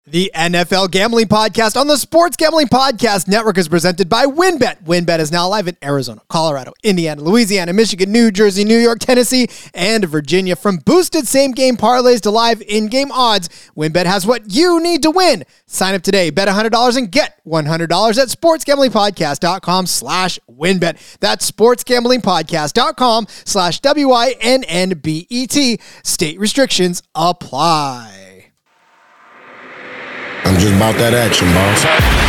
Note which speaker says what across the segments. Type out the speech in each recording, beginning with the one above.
Speaker 1: The NFL Gambling Podcast on the Sports Gambling Podcast Network is presented by WynnBET. WynnBET is now live in Arizona, Colorado, Indiana, Louisiana, Michigan, New Jersey, New York, Tennessee, and Virginia. From boosted same-game parlays to live in-game odds, WynnBET has what you need to win. Sign up today, bet $100 and get $100 at sportsgamblingpodcast.com/WynnBET. That's sportsgamblingpodcast.com/WYNNBET. State restrictions apply.
Speaker 2: I'm just about that action, boss.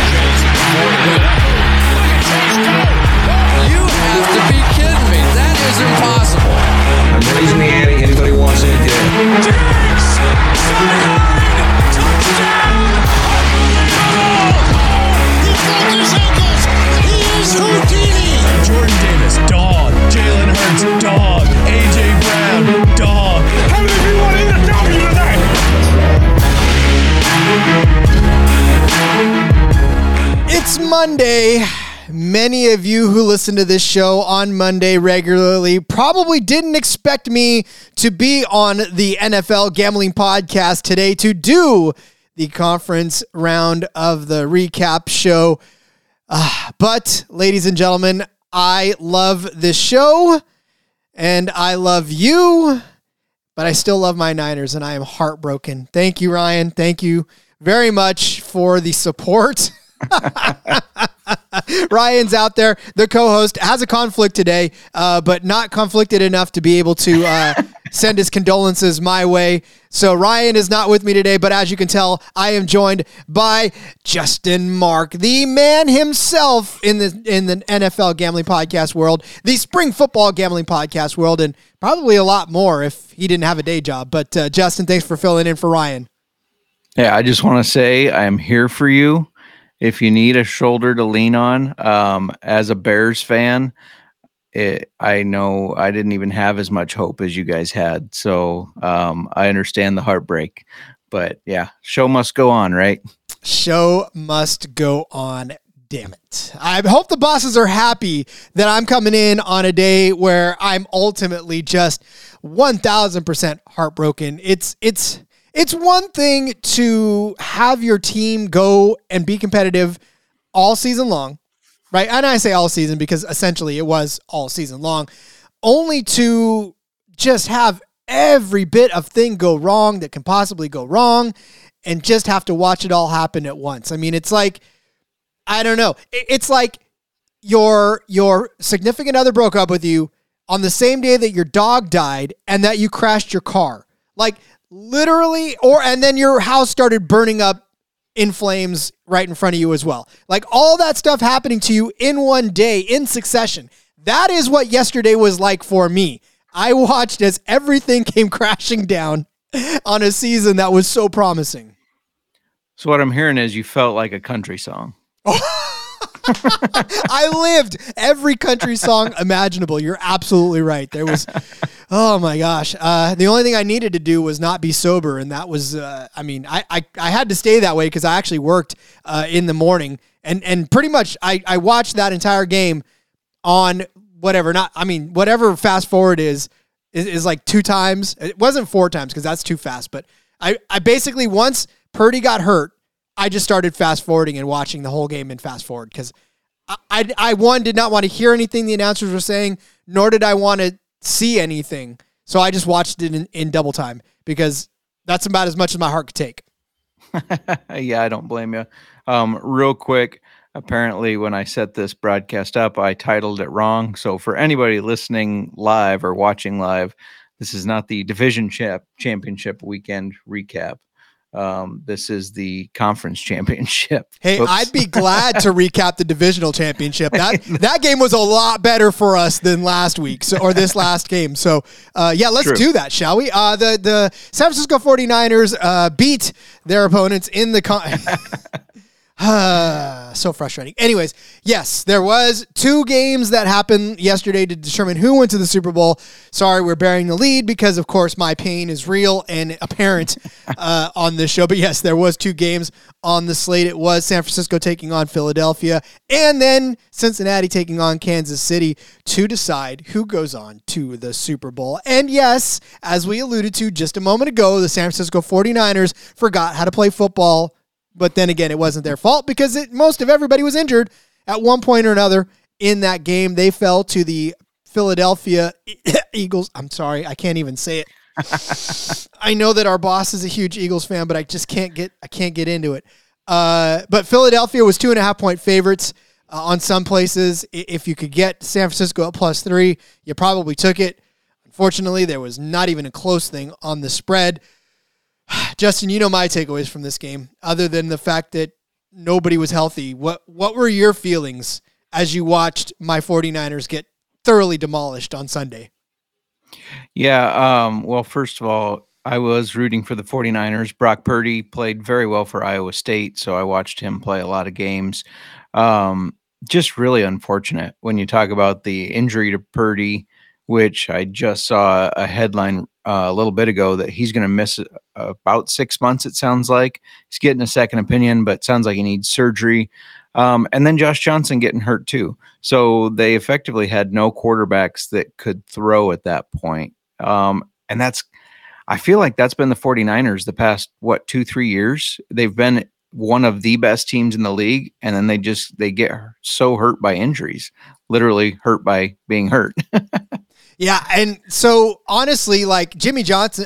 Speaker 3: You have to be kidding me. That is impossible.
Speaker 4: I'm raising the ante. Anybody wants it?
Speaker 5: He is Houdini.
Speaker 6: Jordan Davis, dog. Jalen Hurts, dog. AJ Brown, dog.
Speaker 5: How many of you want to eat a W tonight?
Speaker 1: It's Monday. Many of you who listen to this show on Monday regularly probably didn't expect me to be on the NFL Gambling Podcast today to do the conference round of the recap show. But, ladies and gentlemen, I love this show and I love you, but I still love my Niners and I am heartbroken. Thank you, Ryan. Thank you very much for the support. Ryan's out there, the co-host, has a conflict today, but not conflicted enough to be able to send his condolences my way. So Ryan is not with me today, but as you can tell, I am joined by Justin Mark, the man himself in the NFL Gambling Podcast world, the Spring Football Gambling Podcast world, and probably a lot more if he didn't have a day job. But Justin, thanks for filling in for Ryan.
Speaker 7: Yeah, I just want to say I am here for you. If you need a shoulder to lean on, as a Bears fan, I know I didn't even have as much hope as you guys had. So I understand the heartbreak. But yeah, show must go on, right? Show
Speaker 1: must go on. Damn it. I hope the bosses are happy that I'm coming in on a day where I'm ultimately just 1,000% heartbroken. It's one thing to have your team go and be competitive all season long, right? And I say all season because essentially it was all season long, only to just have every bit of thing go wrong that can possibly go wrong and just have to watch it all happen at once. I mean, it's like, I don't know. It's like your significant other broke up with you on the same day that your dog died and that you crashed your car. Like, literally, and then your house started burning up in flames right in front of you as well. Like all that stuff happening to you in one day in succession. That is what yesterday was like for me. I watched as everything came crashing down on a season that was so promising.
Speaker 7: So what I'm hearing is you felt like a country song.
Speaker 1: I lived every country song imaginable. You're absolutely right. There was, oh my gosh. The only thing I needed to do was not be sober. And that was, I had to stay that way because I actually worked in the morning and pretty much I watched that entire game on whatever fast forward is like 2 times. It wasn't 4 times because that's too fast. But I basically, once Purdy got hurt, I just started fast forwarding and watching the whole game in fast forward because I did not want to hear anything the announcers were saying, nor did I want to see anything. So I just watched it in double time because that's about as much as my heart could take.
Speaker 7: Yeah, I don't blame you. Real quick, apparently when I set this broadcast up, I titled it wrong. So for anybody listening live or watching live, this is not the division championship weekend recap. This is the conference championship.
Speaker 1: Hey,
Speaker 7: Oops.
Speaker 1: I'd be glad to recap the divisional championship. That game was a lot better for us than last week, or this last game. So, let's do that, shall we? The San Francisco 49ers beat their opponents in the so frustrating. Anyways, yes, there was 2 games that happened yesterday to determine who went to the Super Bowl. Sorry, we're bearing the lead because, of course, my pain is real and apparent on this show. But yes, there was 2 games on the slate. It was San Francisco taking on Philadelphia and then Cincinnati taking on Kansas City to decide who goes on to the Super Bowl. And yes, as we alluded to just a moment ago, the San Francisco 49ers forgot how to play football But then again, it wasn't their fault because most of everybody was injured at one point or another in that game. They fell to the Philadelphia Eagles. I'm sorry, I can't even say it. I know that our boss is a huge Eagles fan, but I just can't get into it. But Philadelphia was 2.5-point favorites on some places. If you could get San Francisco at +3, you probably took it. Unfortunately, there was not even a close thing on the spread. Justin, you know my takeaways from this game, other than the fact that nobody was healthy. What were your feelings as you watched my 49ers get thoroughly demolished on Sunday?
Speaker 7: Yeah, well, first of all, I was rooting for the 49ers. Brock Purdy played very well for Iowa State, so I watched him play a lot of games. Just really unfortunate when you talk about the injury to Purdy, which I just saw a headline a little bit ago that he's going to miss about 6 months, it sounds like. He's getting a second opinion, but it sounds like he needs surgery. And then Josh Johnson getting hurt too. So they effectively had no quarterbacks that could throw at that point. And I feel like that's been the 49ers the past, 2-3 years. They've been one of the best teams in the league. And then they get so hurt by injuries, literally hurt by being hurt.
Speaker 1: Yeah, and so honestly, like Jimmy Garoppolo,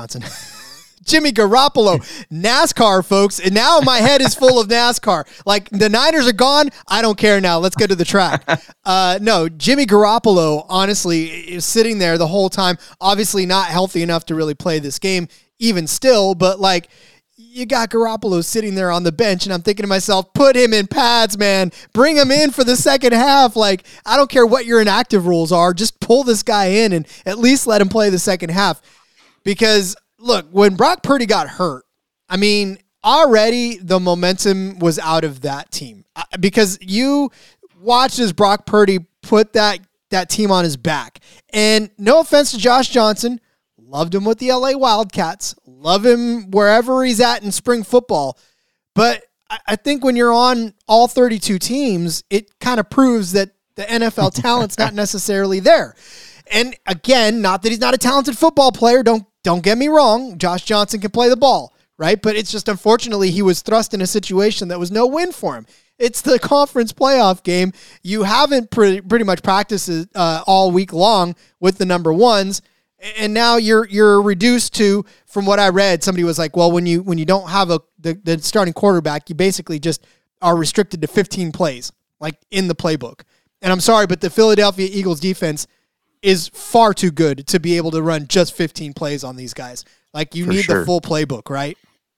Speaker 1: NASCAR, folks, and now my head is full of NASCAR. Like, the Niners are gone, I don't care now. Let's go to the track. No, Jimmy Garoppolo, honestly, is sitting there the whole time, obviously not healthy enough to really play this game, even still, but like, you got Garoppolo sitting there on the bench, and I'm thinking to myself, put him in pads, man. Bring him in for the second half. Like, I don't care what your inactive rules are. Just pull this guy in and at least let him play the second half. Because, look, when Brock Purdy got hurt, I mean, already the momentum was out of that team. Because you watched as Brock Purdy put that team on his back. And no offense to Josh Johnson, loved him with the LA Wildcats. Love him wherever he's at in spring football. But I think when you're on all 32 teams, it kind of proves that the NFL talent's not necessarily there. And again, not that he's not a talented football player. Don't get me wrong. Josh Johnson can play the ball, right? But it's just unfortunately he was thrust in a situation that was no win for him. It's the conference playoff game. You haven't pretty much practiced all week long with the number ones. And now you're reduced to, from what I read, somebody was like, well, when you don't have the starting quarterback, you basically just are restricted to 15 plays, like in the playbook. And I'm sorry, but the Philadelphia Eagles defense is far too good to be able to run just 15 plays on these guys. Like, you need the full playbook, right?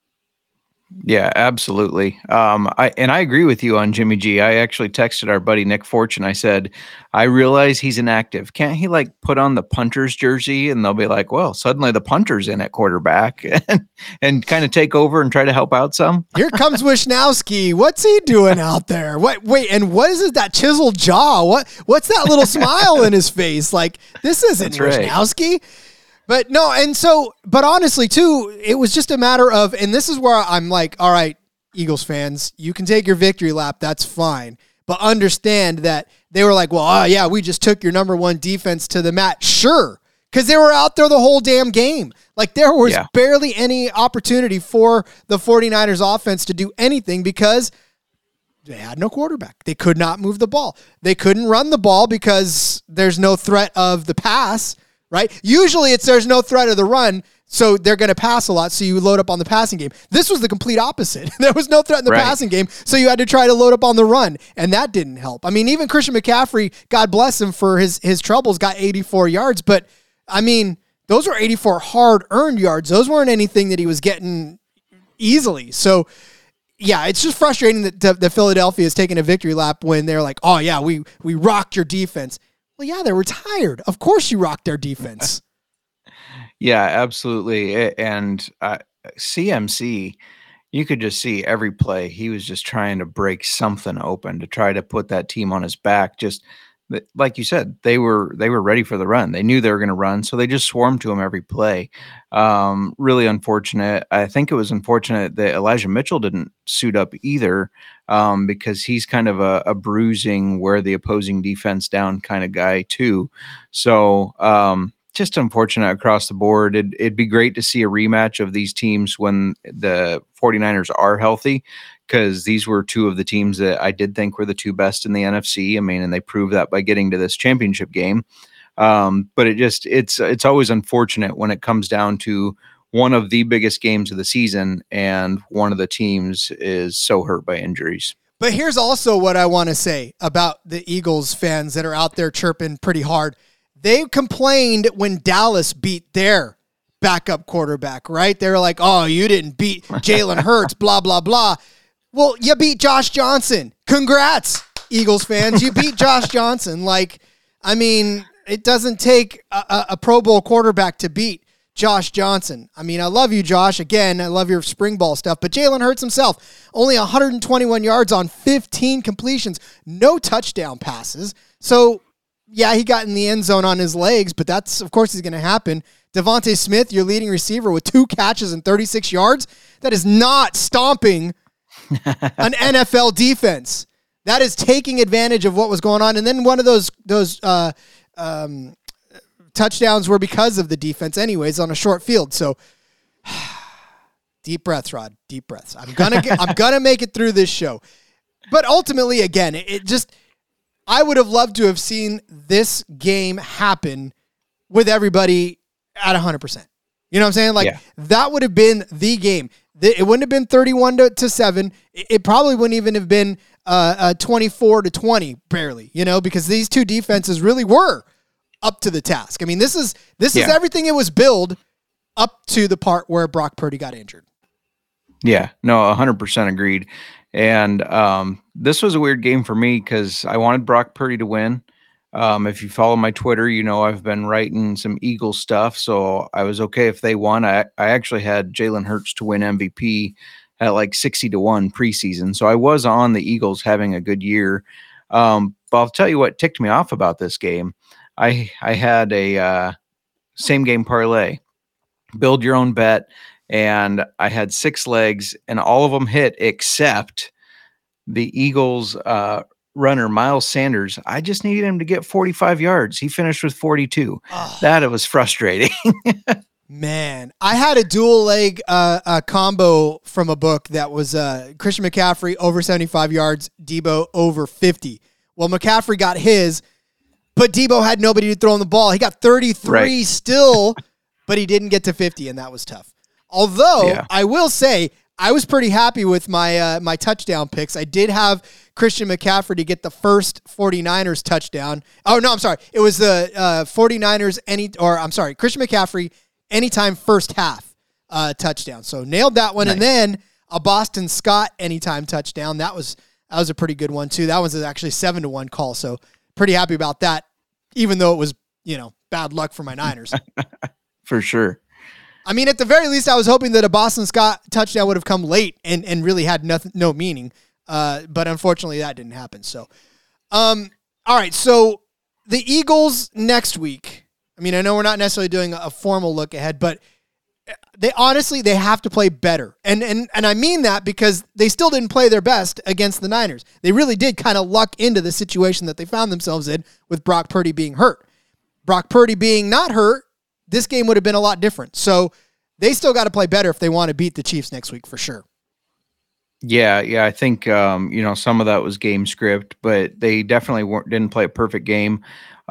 Speaker 7: Yeah, absolutely. I agree with you on Jimmy G. I actually texted our buddy Nick Fortune. I said, I realize he's inactive. Can't he like put on the punter's jersey? And they'll be like, well, suddenly the punter's in at quarterback and kind of take over and try to help out some.
Speaker 1: Here comes Wishnowsky. What's he doing out there? Wait, and what is that chiseled jaw? What's that little smile in his face? Like, this isn't Wishnowsky. But no, and so, but honestly, too, it was just a matter of, and this is where I'm like, all right, Eagles fans, you can take your victory lap, that's fine. But understand that they were like, well, yeah, we just took your number one defense to the mat. Sure, because they were out there the whole damn game. Like, there was barely any opportunity for the 49ers offense to do anything because they had no quarterback. They could not move the ball. They couldn't run the ball because there's no threat of the pass. Right? Usually there's no threat of the run, so they're going to pass a lot, so you load up on the passing game. This was the complete opposite. There was no threat in the passing game, so you had to try to load up on the run, and that didn't help. I mean, even Christian McCaffrey, God bless him for his troubles, got 84 yards, but, I mean, those were 84 hard-earned yards. Those weren't anything that he was getting easily. So, yeah, it's just frustrating that Philadelphia is taking a victory lap when they're like, oh, yeah, we rocked your defense. Well, yeah, they were tired. Of course you rocked their defense.
Speaker 7: Yeah, absolutely. And CMC, you could just see every play. He was just trying to break something open to try to put that team on his back. Just like you said, they were ready for the run. They knew they were going to run, so they just swarmed to him every play. Really unfortunate. I think it was unfortunate that Elijah Mitchell didn't suit up either, because he's kind of a bruising, wear the opposing defense down kind of guy too. So just unfortunate across the board. It'd be great to see a rematch of these teams when the 49ers are healthy, because these were two of the teams that I did think were the two best in the NFC. I mean, and they proved that by getting to this championship game. But it's always unfortunate when it comes down to one of the biggest games of the season and one of the teams is so hurt by injuries.
Speaker 1: But here's also what I want to say about the Eagles fans that are out there chirping pretty hard. They complained when Dallas beat their backup quarterback, right? They were like, oh, you didn't beat Jalen Hurts, blah, blah, blah. Well, you beat Josh Johnson. Congrats, Eagles fans. You beat Josh Johnson. Like, I mean, it doesn't take a Pro Bowl quarterback to beat Josh Johnson. I mean, I love you, Josh. Again, I love your spring ball stuff. But Jalen Hurts himself, only 121 yards on 15 completions, no touchdown passes. So, yeah, he got in the end zone on his legs, but that's, of course, is going to happen. Devontae Smith, your leading receiver with 2 catches and 36 yards. That is not stomping an NFL defense. That is taking advantage of what was going on. And then one of those touchdowns were because of the defense anyways on a short field. So deep breaths, Rod, deep breaths. I'm gonna make it through this show. But ultimately, again, I would have loved to have seen this game happen with everybody at 100%. You know what I'm saying? Like, that would have been the game. It wouldn't have been 31-7. It probably wouldn't even have been 24-20, barely, you know, because these two defenses really were up to the task. I mean, this is everything it was billed up to the part where Brock Purdy got injured. Yeah,
Speaker 7: no, 100% agreed. And this was a weird game for me because I wanted Brock Purdy to win. If you follow my Twitter, you know I've been writing some Eagles stuff, so I was okay if they won. I actually had Jalen Hurts to win MVP at like 60-1 preseason, so I was on the Eagles having a good year. But I'll tell you what ticked me off about this game. I had a same game parlay, build your own bet, and I had 6 legs, and all of them hit except the Eagles runner, Miles Sanders. I just needed him to get 45 yards. He finished with 42. Oh. That was frustrating.
Speaker 1: Man, I had a dual leg combo from a book that was Christian McCaffrey over 75 yards, Debo over 50. Well, McCaffrey got his, but Debo had nobody to throw him the ball. He got 33 still, but he didn't get to 50, and that was tough. Although, I will say, I was pretty happy with my my touchdown picks. I did have Christian McCaffrey to get the first 49ers touchdown. Oh, no, I'm sorry. It was the 49ers Christian McCaffrey anytime first half touchdown. So nailed that one. Nice. And then a Boston Scott anytime touchdown. That was a pretty good one too. That was actually 7-1 call. So pretty happy about that, even though it was, bad luck for my Niners.
Speaker 7: For sure.
Speaker 1: I mean, at the very least, I was hoping that a Boston Scott touchdown would have come late and really had no meaning. But unfortunately, that didn't happen. So, all right. So the Eagles next week. I mean, I know we're not necessarily doing a formal look ahead, but they have to play better. And I mean that because they still didn't play their best against the Niners. They really did kind of luck into the situation that they found themselves in with Brock Purdy being hurt. Brock Purdy being not hurt, this game would have been a lot different. So they still got to play better if they want to beat the Chiefs next week for sure.
Speaker 7: Yeah. I think, some of that was game script, but they definitely didn't play a perfect game.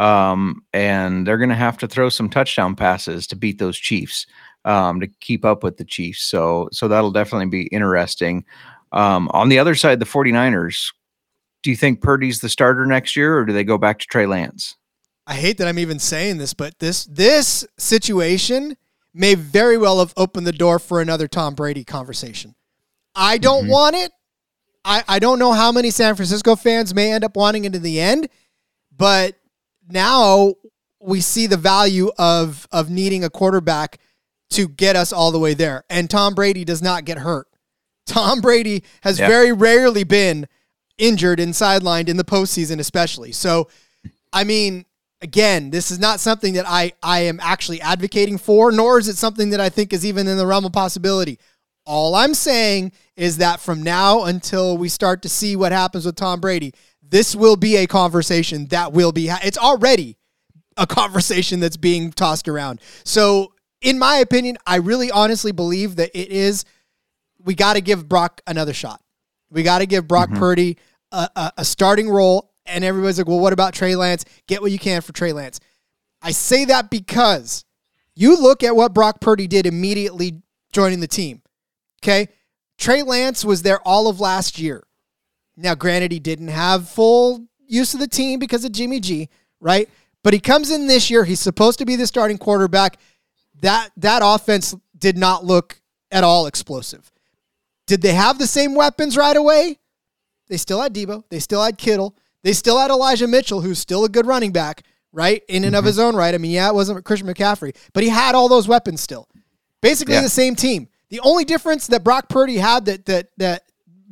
Speaker 7: And they're going to have to throw some touchdown passes to beat those Chiefs, to keep up with the Chiefs. So that'll definitely be interesting. On the other side, the 49ers, do you think Purdy's the starter next year, or do they go back to Trey Lance?
Speaker 1: I hate that I'm even saying this, but this situation may very well have opened the door for another Tom Brady conversation. I don't want it. I don't know how many San Francisco fans may end up wanting it in the end, but now we see the value of needing a quarterback to get us all the way there. And Tom Brady does not get hurt. Tom Brady has very rarely been injured and sidelined in the postseason especially. So, I mean, again, this is not something that I am actually advocating for, nor is it something that I think is even in the realm of possibility. All I'm saying is that from now until we start to see what happens with Tom Brady, this will be a conversation that will be, it's already a conversation that's being tossed around. So in my opinion, I really honestly believe that we got to give Brock another shot. We got to give Brock Purdy a starting role. And everybody's like, well, what about Trey Lance? Get what you can for Trey Lance. I say that because you look at what Brock Purdy did immediately joining the team. Okay. Trey Lance was there all of last year. Now, granted, he didn't have full use of the team because of Jimmy G, right? But he comes in this year. He's supposed to be the starting quarterback. That offense did not look at all explosive. Did they have the same weapons right away? They still had Debo. They still had Kittle. They still had Elijah Mitchell, who's still a good running back, right? In and of his own right. I mean, yeah, it wasn't Christian McCaffrey, but he had all those weapons still. Basically the same team. The only difference that Brock Purdy had that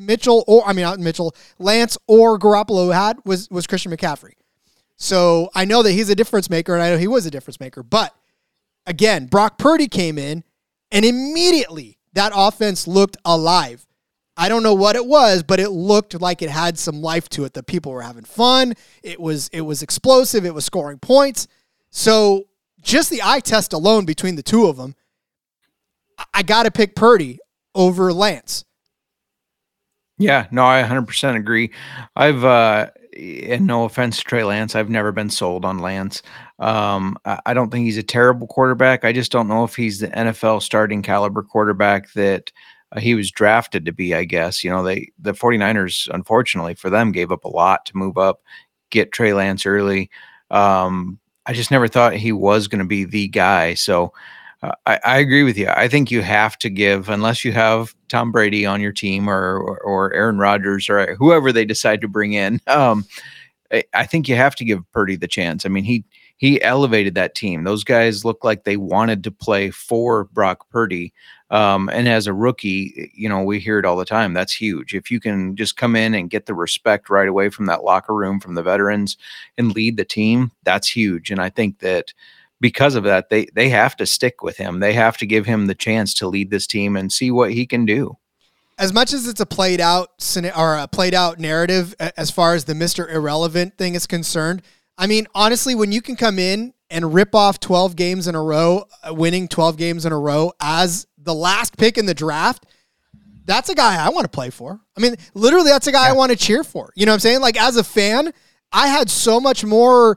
Speaker 1: Lance or Garoppolo had was Christian McCaffrey. So I know that he's a difference maker, and I know he was a difference maker. But again, Brock Purdy came in, and immediately that offense looked alive. I don't know what it was, but it looked like it had some life to it. The people were having fun. It was explosive. It was scoring points. So just the eye test alone between the two of them, I got to pick Purdy over Lance.
Speaker 7: Yeah, no, I 100% agree. And no offense to Trey Lance, I've never been sold on Lance. I don't think he's a terrible quarterback. I just don't know if he's the NFL starting caliber quarterback that he was drafted to be, I guess. You know, the 49ers, unfortunately for them, gave up a lot to move up, get Trey Lance early. I just never thought he was going to be the guy. So I agree with you. I think you have to give, unless you have Tom Brady on your team or Aaron Rodgers or whoever they decide to bring in. I think you have to give Purdy the chance. I mean, he elevated that team. Those guys looked like they wanted to play for Brock Purdy. And as a rookie, you know, we hear it all the time. That's huge. If you can just come in and get the respect right away from that locker room, from the veterans, and lead the team, that's huge. And I think that because of that, they have to stick with him. They have to give him the chance to lead this team and see what he can do.
Speaker 1: As much as it's a played out narrative as far as the Mr. Irrelevant thing is concerned, I mean, honestly, when you can come in and rip off 12 games in a row, winning 12 games in a row as the last pick in the draft, that's a guy I want to play for. I mean, literally, that's a guy I want to cheer for. You know what I'm saying? Like, as a fan, I had so much more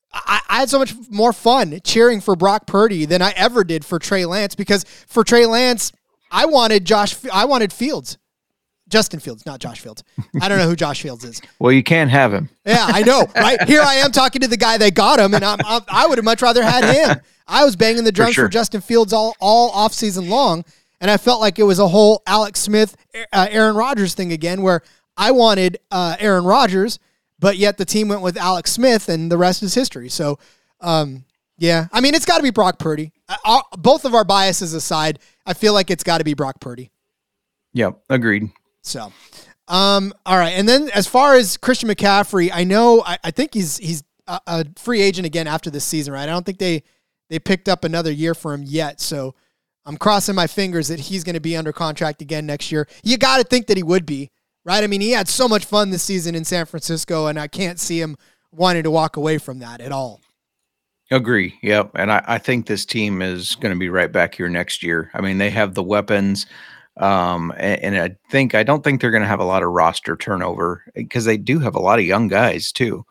Speaker 1: fun cheering for Brock Purdy than I ever did for Trey Lance, because for Trey Lance, I wanted Fields. Justin Fields, not Josh Fields. I don't know who Josh Fields is.
Speaker 7: Well, you can't have him.
Speaker 1: Yeah, I know, right? Here I am talking to the guy that got him, and I would have much rather had him. I was banging the drums for Justin Fields all offseason long, and I felt like it was a whole Alex Smith, Aaron Rodgers thing again, where I wanted Aaron Rodgers, but yet the team went with Alex Smith, and the rest is history. So, yeah. I mean, it's got to be Brock Purdy. Both of our biases aside, I feel like it's got to be Brock Purdy.
Speaker 7: Yep, agreed.
Speaker 1: So, all right. And then as far as Christian McCaffrey, I think he's a free agent again after this season, right? I don't think they picked up another year for him yet. So I'm crossing my fingers that he's going to be under contract again next year. You got to think that he would be, right? I mean, he had so much fun this season in San Francisco, and I can't see him wanting to walk away from that at all.
Speaker 7: Agree. Yep. And I think this team is going to be right back here next year. I mean, they have the weapons. And I don't think they're going to have a lot of roster turnover, because they do have a lot of young guys too.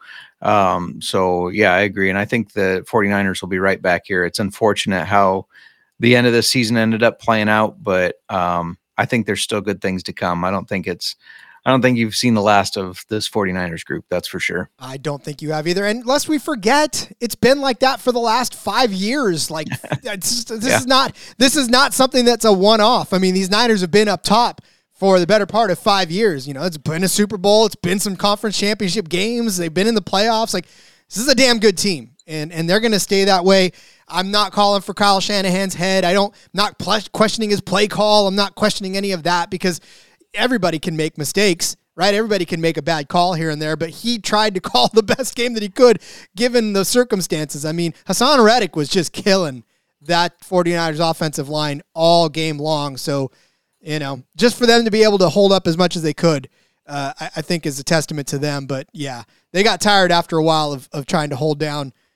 Speaker 7: So yeah, I agree. And I think the 49ers will be right back here. It's unfortunate how the end of the season ended up playing out, but, I think there's still good things to come. I don't think you've seen the last of this 49ers group. That's for sure.
Speaker 1: I don't think you have either. And lest we forget, it's been like that for the last 5 years. Like this is not something that's a one-off. I mean, these Niners have been up top for the better part of 5 years. You know, it's been a Super Bowl. It's been some conference championship games. They've been in the playoffs. Like, this is a damn good team. And they're going to stay that way. I'm not calling for Kyle Shanahan's head. Not questioning his play call. I'm not questioning any of that, because everybody can make mistakes, right? Everybody can make a bad call here and there, but he tried to call the best game that he could given the circumstances. I mean, Hassan Reddick was just killing that 49ers offensive line all game long. So, you know, just for them to be able to hold up as much as they could, I think is a testament to them. But yeah, they got tired after a while of trying to hold down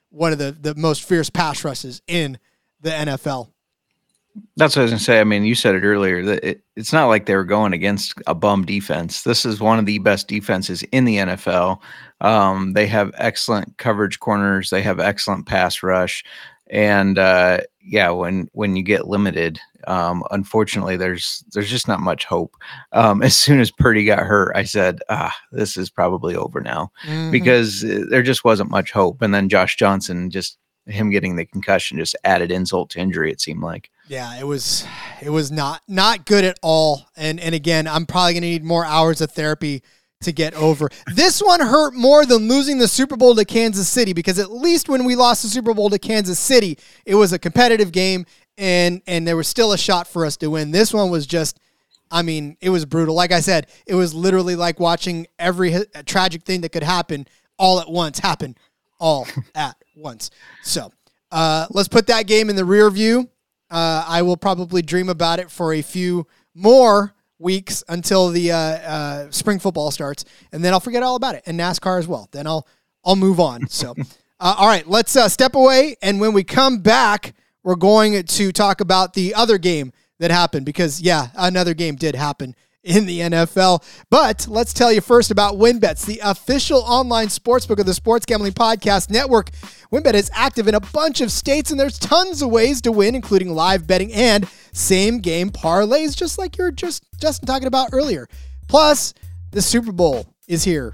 Speaker 1: one of the most fierce pass rushes in the NFL.
Speaker 7: That's what I was going to say. I mean, you said it earlier that it's not like they were going against a bum defense. This is one of the best defenses in the NFL. They have excellent coverage corners. They have excellent pass rush. And when you get limited, unfortunately, there's just not much hope. As soon as Purdy got hurt, I said, this is probably over now, because there just wasn't much hope. And then Josh Johnson, just him getting the concussion, just added insult to injury, it seemed like.
Speaker 1: Yeah, it was not good at all. And again, I'm probably going to need more hours of therapy to get over. This one hurt more than losing the Super Bowl to Kansas City, because at least when we lost the Super Bowl to Kansas City, it was a competitive game and there was still a shot for us to win. This one was just, I mean, it was brutal. Like I said, it was literally like watching every tragic thing that could happen all at once happen all at once. So let's put that game in the rear view. I will probably dream about it for a few more weeks until the spring football starts, and then I'll forget all about it, and NASCAR as well. Then I'll move on. So, all right, let's step away, and when we come back, we're going to talk about the other game that happened, because another game did happen in the NFL. But let's tell you first about WynnBET, the official online sportsbook of the Sports Gambling Podcast Network. WynnBET is active in a bunch of states, and there's tons of ways to win, including live betting and same-game parlays, just like you're just talking about earlier. Plus, the Super Bowl is here.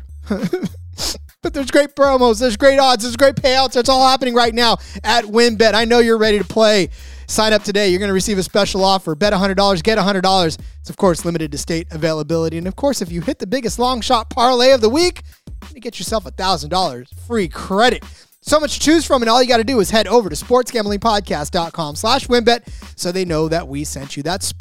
Speaker 1: But there's great promos, there's great odds, there's great payouts. It's all happening right now at WynnBET. I know you're ready to play. Sign up today. You're going to receive a special offer. Bet $100, get $100. It's, of course, limited to state availability. And, of course, if you hit the biggest long shot parlay of the week, you get yourself $1,000 free credit. So much to choose from, and all you got to do is head over to sportsgamblingpodcast.com/WynnBET so they know that we sent you. That's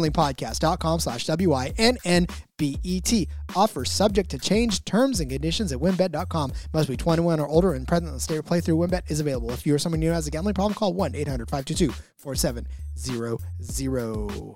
Speaker 1: sportsgamblingpodcast.com/WYNNBET. Offer subject to change. Terms and conditions at WynnBET.com. Must be 21 or older and present in the state or playthrough. WynnBET is available. If you or someone new has a gambling problem, call 1-800-522-4700.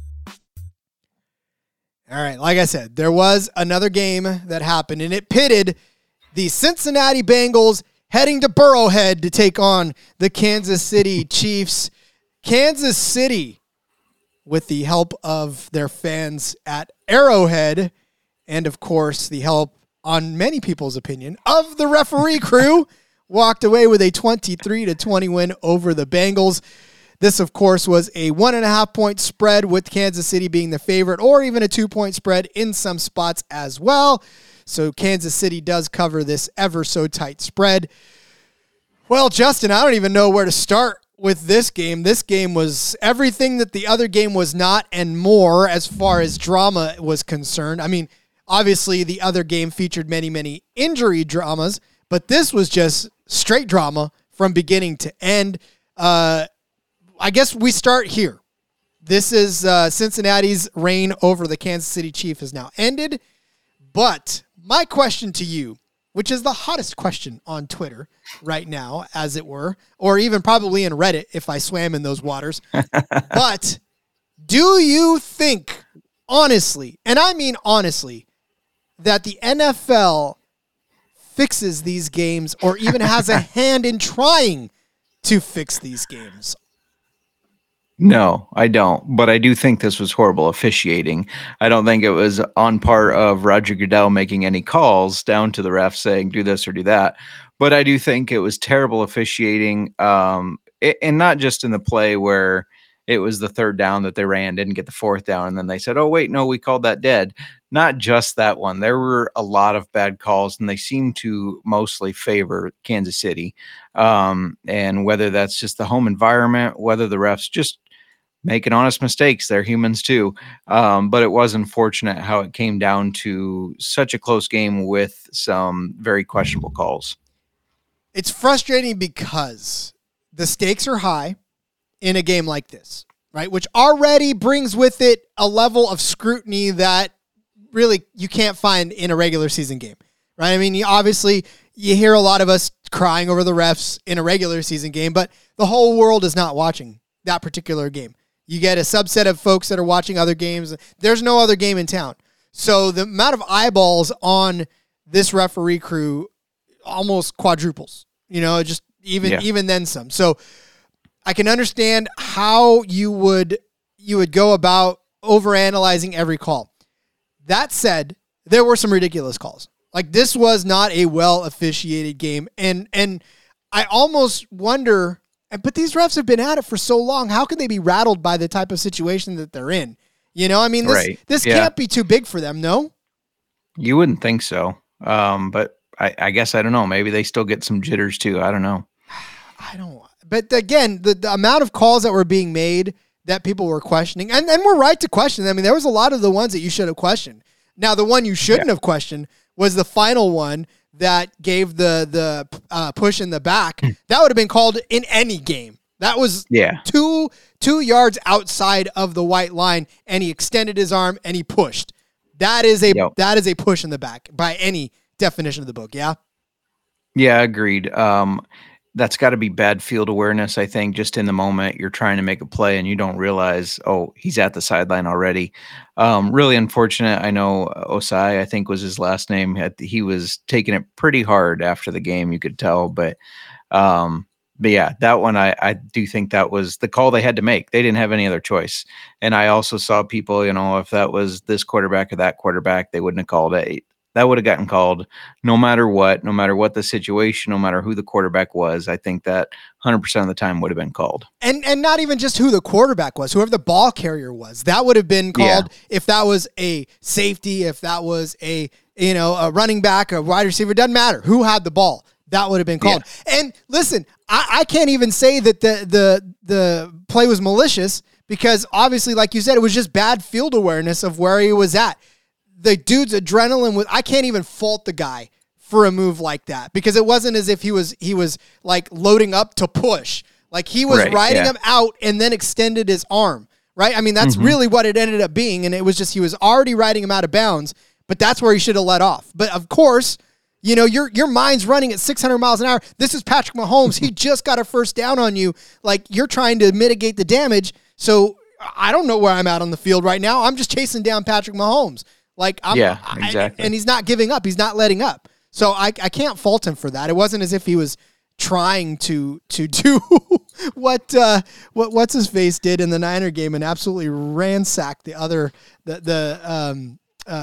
Speaker 1: All right, like I said, there was another game that happened, and it pitted the Cincinnati Bengals heading to Burrowhead to take on the Kansas City Chiefs. Kansas City, with the help of their fans at Arrowhead, and of course the help, on many people's opinion, of the referee crew, walked away with a 23-20 win over the Bengals. This, of course, was a 1.5-point spread, with Kansas City being the favorite, or even a 2-point spread in some spots as well. So Kansas City does cover this ever so tight spread. Well, Justin, I don't even know where to start with this game. This game was everything that the other game was not, and more, as far as drama was concerned. I mean, obviously the other game featured many, many injury dramas, but this was just straight drama from beginning to end. I guess we start here. This is Cincinnati's reign over the Kansas City Chiefs has now ended. But my question to you, which is the hottest question on Twitter right now, as it were, or even probably in Reddit if I swam in those waters. But do you think, honestly, and I mean honestly, that the NFL fixes these games or even has a hand in trying to fix these games?
Speaker 7: No, I don't. But I do think this was horrible officiating. I don't think it was on part of Roger Goodell making any calls down to the ref saying do this or do that. But I do think it was terrible officiating, and not just in the play where it was the third down that they ran, didn't get the fourth down, and then they said, oh, wait, no, we called that dead. Not just that one. There were a lot of bad calls, and they seemed to mostly favor Kansas City. And whether that's just the home environment, whether the refs just making honest mistakes, they're humans too. But it was unfortunate how it came down to such a close game with some very questionable calls.
Speaker 1: It's frustrating because the stakes are high in a game like this, right? Which already brings with it a level of scrutiny that really you can't find in a regular season game, right? I mean, obviously you hear a lot of us crying over the refs in a regular season game, but the whole world is not watching that particular game. You get a subset of folks that are watching other games. There's no other game in town. So the amount of eyeballs on this referee crew almost quadruples. You know, just even then some. So I can understand how you would go about overanalyzing every call. That said, there were some ridiculous calls. Like, this was not a well officiated game, and I almost wonder. But these refs have been at it for so long. How can they be rattled by the type of situation that they're in? You know, I mean, this can't be too big for them, no?
Speaker 7: You wouldn't think so. But I guess, I don't know. Maybe they still get some jitters too. I don't know.
Speaker 1: But again, the amount of calls that were being made that people were questioning, and we're right to question them. I mean, there was a lot of the ones that you should have questioned. Now, the one you shouldn't have questioned was the final one that gave the push in the back. That would have been called in any game. That was 2 yards outside of the white line, and he extended his arm and he pushed. That is a push in the back by any definition of the book. Yeah.
Speaker 7: Yeah, agreed. That's got to be bad field awareness. I think just in the moment you're trying to make a play and you don't realize, oh, he's at the sideline already. Really unfortunate. I know Osai, I think was his last name. He was taking it pretty hard after the game. You could tell, but yeah, that one, I do think that was the call they had to make. They didn't have any other choice. And I also saw people, if that was this quarterback or that quarterback, they wouldn't have called it. That would have gotten called no matter what the situation, no matter who the quarterback was. I think that 100% of the time would have been called. And
Speaker 1: not even just who the quarterback was, whoever the ball carrier was, that would have been called. If that was a safety, if that was a running back, a wide receiver, doesn't matter who had the ball, that would have been called. Yeah. And listen, I can't even say that the play was malicious, because obviously, like you said, it was just bad field awareness of where he was at. The dude's adrenaline I can't even fault the guy for a move like that, because it wasn't as if he was like loading up to push. Like, he was riding him out and then extended his arm, right? I mean, that's really what it ended up being. And it was just, he was already riding him out of bounds, but that's where he should have let off. But of course, your mind's running at 600 miles an hour. This is Patrick Mahomes. He just got a first down on you. Like, you're trying to mitigate the damage. So I don't know where I'm at on the field right now. I'm just chasing down Patrick Mahomes. Exactly. And he's not giving up. He's not letting up. So I can't fault him for that. It wasn't as if he was trying to do what's his face did in the Niner game and absolutely ransacked the other the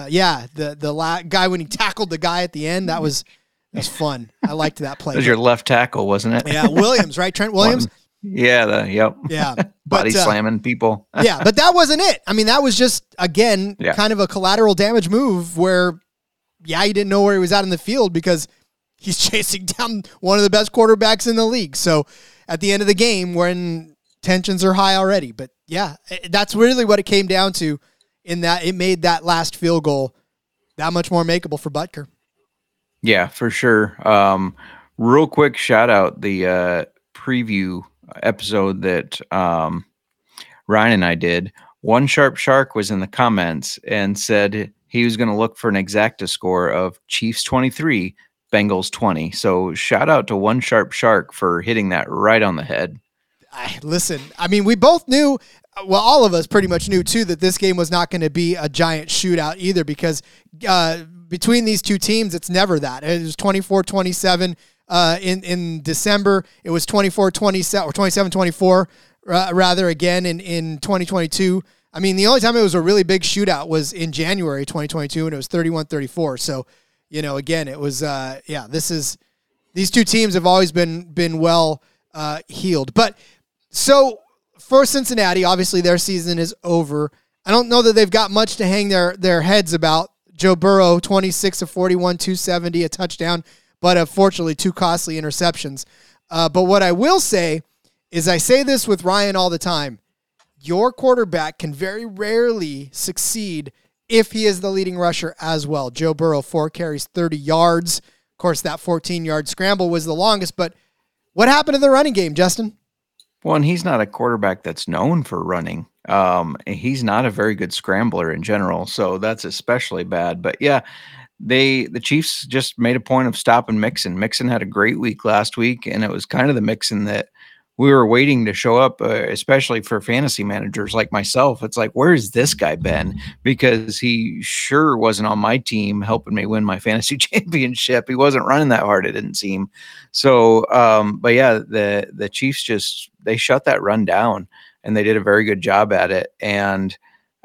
Speaker 1: guy when he tackled the guy at the end. That was fun. I liked that play.
Speaker 7: That was your left tackle, wasn't it?
Speaker 1: Yeah, Williams, right? Trent Williams.
Speaker 7: Yeah,
Speaker 1: Yeah.
Speaker 7: Body slamming people.
Speaker 1: Yeah, but that wasn't it. I mean, that was just, again, kind of a collateral damage move where, he didn't know where he was at in the field because he's chasing down one of the best quarterbacks in the league. So at the end of the game, when tensions are high already. But yeah, that's really what it came down to, in that it made that last field goal that much more makeable for Butker.
Speaker 7: Yeah, for sure. Real quick shout out the preview episode that Ryan and I did. One Sharp Shark was in the comments and said he was going to look for an exacta score of Chiefs 23, Bengals 20. So shout out to One Sharp Shark for hitting that right on the head.
Speaker 1: Listen, I mean, we both knew, well, all of us pretty much knew too, that this game was not going to be a giant shootout either, because between these two teams, it's never that. It was 24-27 in December. It was 24-27 or 27-24 rather again in 2022. I mean, the only time it was a really big shootout was in January 2022, and it was 31-34. So, again, it was these two teams have always been well heeled. But so for Cincinnati, obviously their season is over. I don't know that they've got much to hang their heads about. Joe Burrow, 26 of 41, 270, a touchdown, but unfortunately 2 costly interceptions. But what I will say is, I say this with Ryan all the time, your quarterback can very rarely succeed if he is the leading rusher as well. Joe Burrow, 4 carries, 30 yards. Of course, that 14-yard scramble was the longest, but what happened to the running game, Justin?
Speaker 7: Well, and he's not a quarterback that's known for running. He's not a very good scrambler in general, so that's especially bad. But yeah, the Chiefs just made a point of stopping Mixon. Mixon had a great week last week, and it was kind of the Mixon that we were waiting to show up, especially for fantasy managers like myself. It's like, where's this guy been? Because he sure wasn't on my team helping me win my fantasy championship. He wasn't running that hard, it didn't seem. So, but yeah, the Chiefs they shut that run down, and they did a very good job at it. And,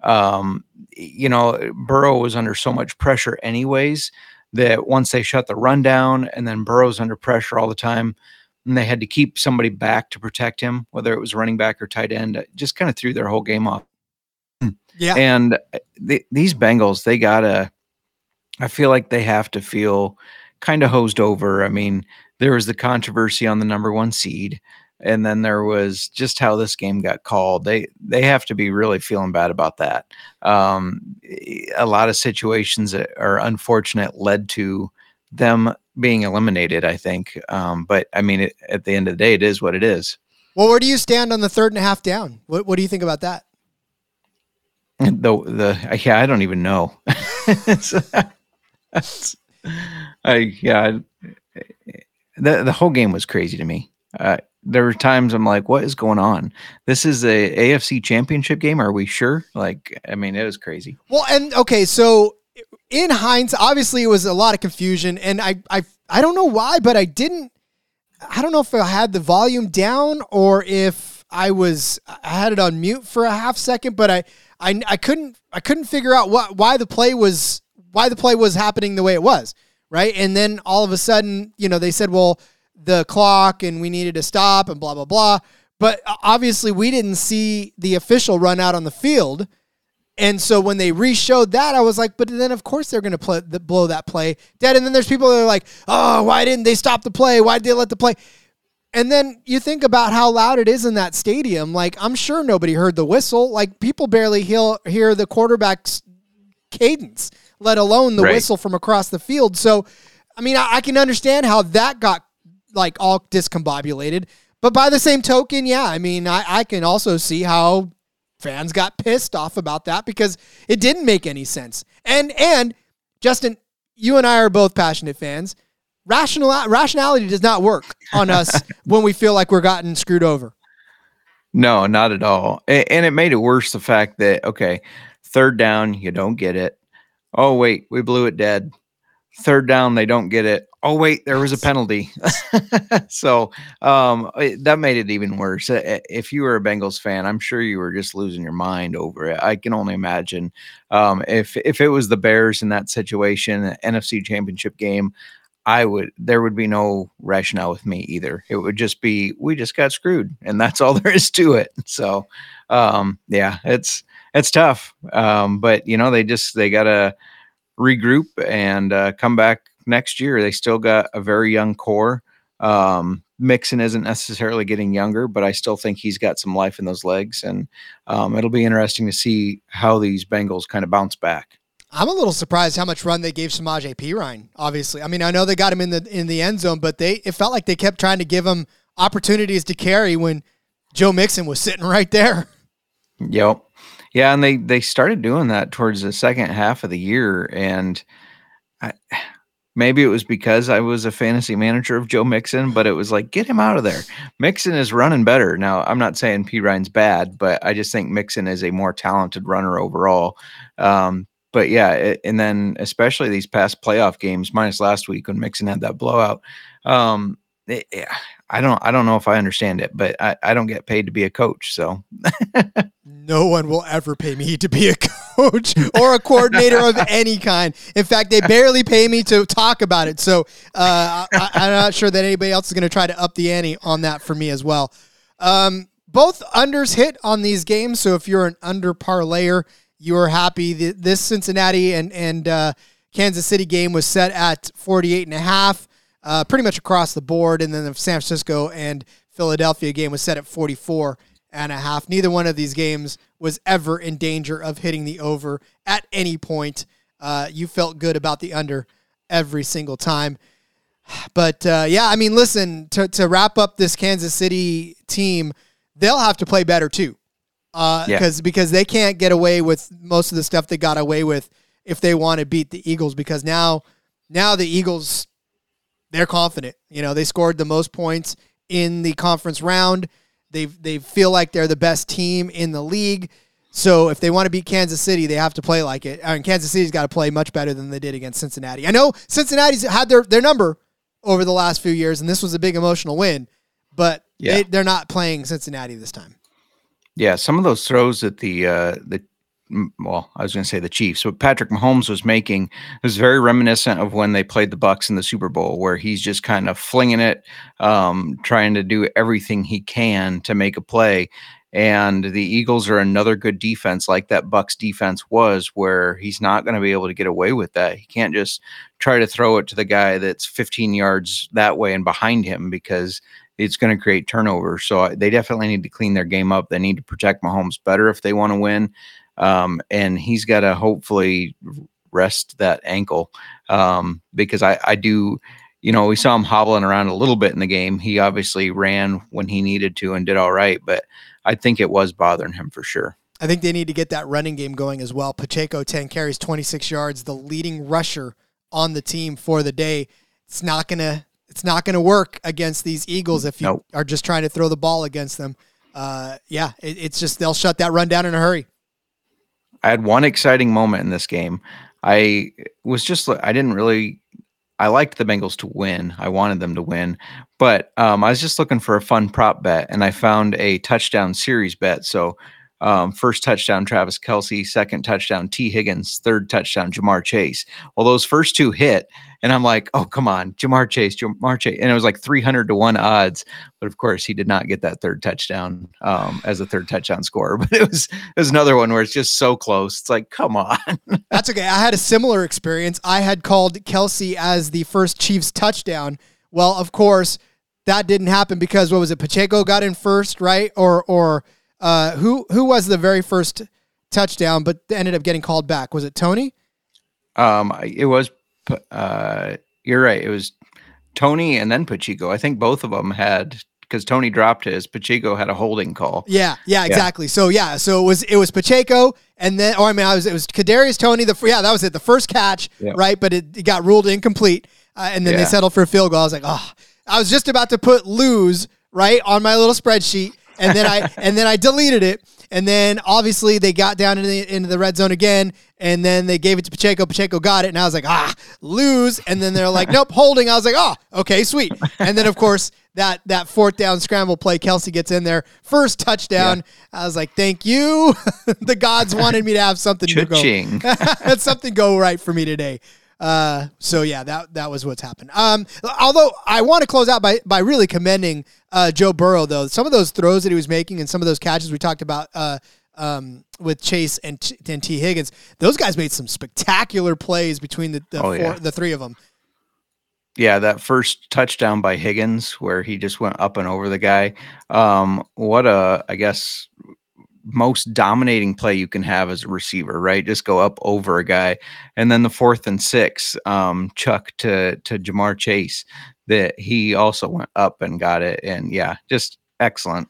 Speaker 7: Burrow was under so much pressure anyways, that once they shut the run down, and then Burrow's under pressure all the time, and they had to keep somebody back to protect him, whether it was running back or tight end, just kind of threw their whole game off.
Speaker 1: Yeah.
Speaker 7: And these Bengals, I feel like they have to feel kind of hosed over. I mean, there was the controversy on the number 1 seed, and then there was just how this game got called. They have to be really feeling bad about that. A lot of situations that are unfortunate led to them being eliminated, I think. But I mean, at the end of the day, it is what it is.
Speaker 1: Well, where do you stand on the 3rd and a half down? What do you think about that?
Speaker 7: I don't even know. The whole game was crazy to me. There were times I'm like, what is going on? This is a AFC championship game. Are we sure? Like, I mean, it was crazy.
Speaker 1: Well, and okay, so in hindsight, obviously it was a lot of confusion, and I don't know why, but I don't know if I had the volume down or if I had it on mute for a half second, but I couldn't figure out why the play was happening the way it was, right? And then all of a sudden, they said, well, the clock and we needed to stop and blah, blah, blah. But obviously we didn't see the official run out on the field. And so when they re-showed that, I was like, but then of course they're going to blow that play dead. And then there's people that are like, oh, why didn't they stop the play? Why did they let the play? And then you think about how loud it is in that stadium. Like, I'm sure nobody heard the whistle. Like, people barely hear the quarterback's cadence, let alone the whistle from across the field. So, I mean, I can understand how that got like all discombobulated. But by the same token, yeah, I mean, I can also see how fans got pissed off about that because it didn't make any sense. And Justin, you and I are both passionate fans. Rationality does not work on us when we feel like we're gotten screwed over.
Speaker 7: No, not at all. And it made it worse, the fact that, okay, 3rd down, you don't get it. Oh, wait, we blew it dead. 3rd down, they don't get it. Oh, wait, there was a penalty. So that made it even worse. If you were a Bengals fan, I'm sure you were just losing your mind over it. I can only imagine if it was the Bears in that situation, an NFC Championship game, there would be no rationale with me either. It would just be, we just got screwed, and that's all there is to it. So, yeah, it's tough. But they got to regroup and come back next year. They still got a very young core. Mixon isn't necessarily getting younger, but I still think he's got some life in those legs, and it'll be interesting to see how these Bengals kind of bounce back.
Speaker 1: I'm a little surprised how much run they gave Samaje Perine, obviously. I mean, I know they got him in the end zone, but it felt like they kept trying to give him opportunities to carry when Joe Mixon was sitting right there.
Speaker 7: Yep. Yeah, and they started doing that towards the second half of the year, and maybe it was because I was a fantasy manager of Joe Mixon, but it was like, get him out of there. Mixon is running better. Now, I'm not saying Perine's bad, but I just think Mixon is a more talented runner overall. But yeah, and then especially these past playoff games, minus last week when Mixon had that blowout. I don't know if I understand it, but I don't get paid to be a coach, so.
Speaker 1: No one will ever pay me to be a coach or a coordinator of any kind. In fact, they barely pay me to talk about it. So I'm not sure that anybody else is going to try to up the ante on that for me as well. Both unders hit on these games. So if you're an under parlayer, you're happy. This Cincinnati and Kansas City game was set at 48.5, pretty much across the board. And then the San Francisco and Philadelphia game was set at 44.5. Neither one of these games was ever in danger of hitting the over at any point. You felt good about the under every single time. But yeah, I mean, listen, to wrap up this Kansas City team, they'll have to play better too. Because they can't get away with most of the stuff they got away with if they want to beat the Eagles, because now the Eagles, they're confident. They scored the most points in the conference round. They feel like they're the best team in the league. So if they want to beat Kansas City, they have to play like it. I mean, Kansas City's got to play much better than they did against Cincinnati. I know Cincinnati's had their number over the last few years, and this was a big emotional win, but they're not playing Cincinnati this time.
Speaker 7: Yeah, some of those throws that well, I was going to say the Chiefs, what Patrick Mahomes was making was very reminiscent of when they played the Bucs in the Super Bowl, where he's just kind of flinging it, trying to do everything he can to make a play. And the Eagles are another good defense, like that Bucs defense was, where he's not going to be able to get away with that. He can't just try to throw it to the guy that's 15 yards that way and behind him, because it's going to create turnovers. So they definitely need to clean their game up. They need to protect Mahomes better if they want to win. And he's got to hopefully rest that ankle, because I do, we saw him hobbling around a little bit in the game. He obviously ran when he needed to and did all right, but I think it was bothering him for sure.
Speaker 1: I think they need to get that running game going as well. Pacheco, 10 carries, 26 yards, the leading rusher on the team for the day. It's not gonna work against these Eagles if you are just trying to throw the ball against them. It's just they'll shut that run down in a hurry.
Speaker 7: I had one exciting moment in this game. I liked the Bengals to win. I wanted them to win, but I was just looking for a fun prop bet, and I found a touchdown series bet. So first touchdown, Travis Kelce; second touchdown, T. Higgins; third touchdown, Jamar Chase. Well, those first two hit, and I'm like, oh, come on, Jamar Chase. And it was like 300-1 odds. But of course, he did not get that third touchdown as a third touchdown scorer. But it was another one where it's just so close. It's like, come on.
Speaker 1: That's okay. I had a similar experience. I had called Kelce as the first Chiefs touchdown. Well, of course, that didn't happen because, what was it? Pacheco got in first, right? Or who was the very first touchdown but ended up getting called back? Was it Tony?
Speaker 7: It was. You're right. It was Tony and then Pacheco. I think both of them had, because Tony dropped his. Pacheco had a holding call.
Speaker 1: Yeah, exactly. So it was Pacheco, and then it was Kadarius Toney. That was it. The first catch, right? But it got ruled incomplete, and then they settled for a field goal. I was like, I was just about to put lose right on my little spreadsheet. And then I deleted it, and then obviously they got down into the red zone again, and then they gave it to Pacheco. Pacheco got it, and I was like, lose. And then they're like, nope, holding. I was like, okay, sweet. And then of course that fourth down scramble play, Kelce gets in there, first touchdown. Yeah. I was like, thank you. The gods wanted me to have something to go. Had something go right for me today. That was what's happened. Although I want to close out by really commending Joe Burrow, though. Some of those throws that he was making and some of those catches we talked about with Chase and T. Higgins, those guys made some spectacular plays between the three of them.
Speaker 7: Yeah, that first touchdown by Higgins where he just went up and over the guy. What a, I guess, most dominating play you can have as a receiver, right? Just go up over a guy. And then the 4th and 6, chuck to Jamar Chase, that he also went up and got it. And yeah, just excellent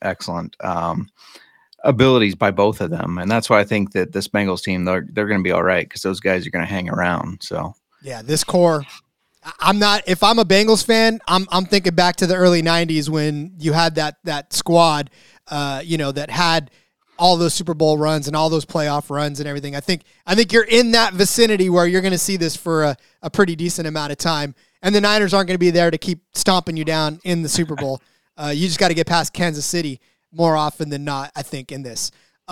Speaker 7: abilities by both of them. And that's why I think that this Bengals team, they're going to be all right, because those guys are going to hang around. So
Speaker 1: yeah, this core, if I'm a Bengals fan, I'm thinking back to the early 90s when you had that squad, that had all those Super Bowl runs and all those playoff runs and everything. I think you're in that vicinity where you're going to see this for a pretty decent amount of time. And the Niners aren't going to be there to keep stomping you down in the Super Bowl. You just got to get past Kansas City more often than not, I think, in this.